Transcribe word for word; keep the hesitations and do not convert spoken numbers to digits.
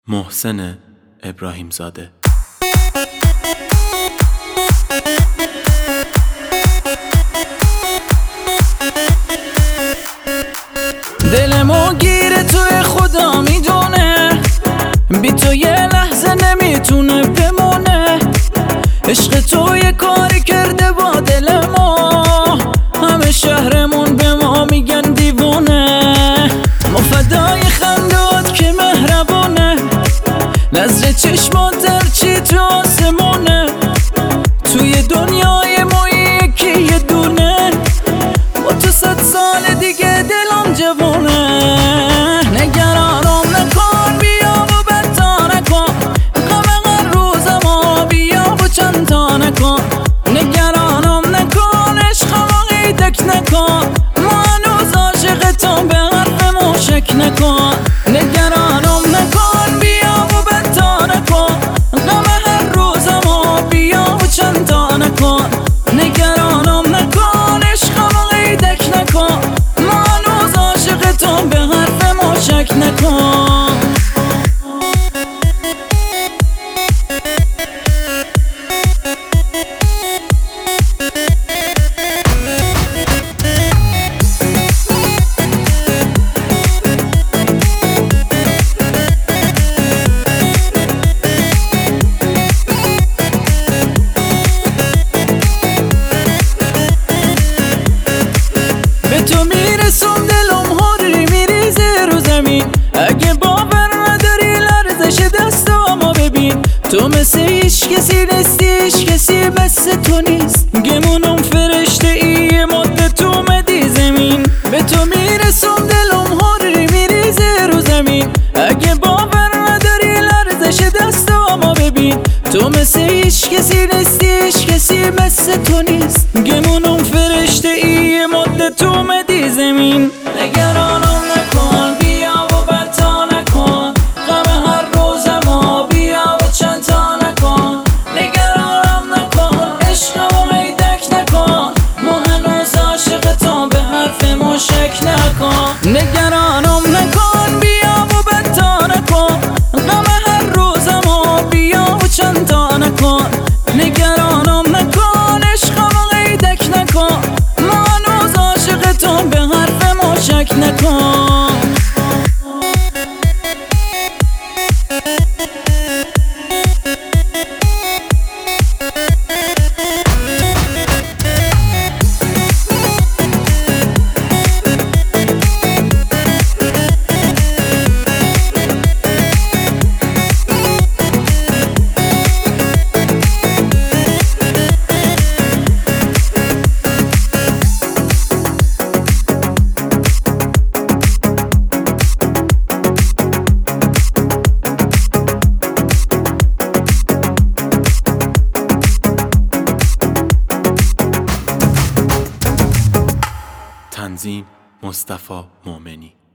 محسن ابراهیم زاده. دلمو گیره توی خدا میدونه، بی تو یه لحظه نمیتونه بمونه. عشق تو یه کاری کرده با دل ما، همه شهرمون به ما میگن دیوونه. ما فدای خندات که مهربونه، نظر چشمات هرچی تو آسمونه. توی دنیای ما یکی یه دونه، با تو صد سال دیگه دلم جوونه. نگرانم نکن، بیا و بتا نکن، غم هر روز ما بیا و چند تا نکن. نگرانم نکن، عشقم عقیدک نکن، ما هنوز عاشقتم به حرفمو شک نکن. نگرانم نکن، بیا و بتا نکن، غم هر روز ما بیا و چند تا نکن. نگرانم نکن، عشقم عقیدک نکن، ما هنوز عاشقتم به حرفمو شک نکن. تو میرسم دلم هاری میریزه رو زمین، اگه باور نداری لرزش دستامو ببین. تو مثل هیچ کسی نیستی، هیچ کسی مثل تو نیست. گمونم فرشته ای مدت تو اومدی زمین. به تو میرسم دلم هاری میریزه رو زمین، اگه باور نداری لرزش دستامو ببین. تو مثل هیچ کسی نیستی، هیچ کسی مثل تو نیست. گمونم فرشته ای مدت تو اومدی زمین. نگرانم نکن، بیا و بتا نکن، غم هر روز ما بیا و چند تا نکن. نگرانم نکن، عشقمو عیدک نکن، ما هنوز عاشقتم به حرفمو شک نکن. نگرانم نکن، بیا و بتا نکن، غم هر روز ما بیا و چند تا نکن. نگرانم نکن، عشقمو عیدک نکن، ما هنوز عاشقتم به حرفمو شک نکن. تنظیم مصطفی مومنی.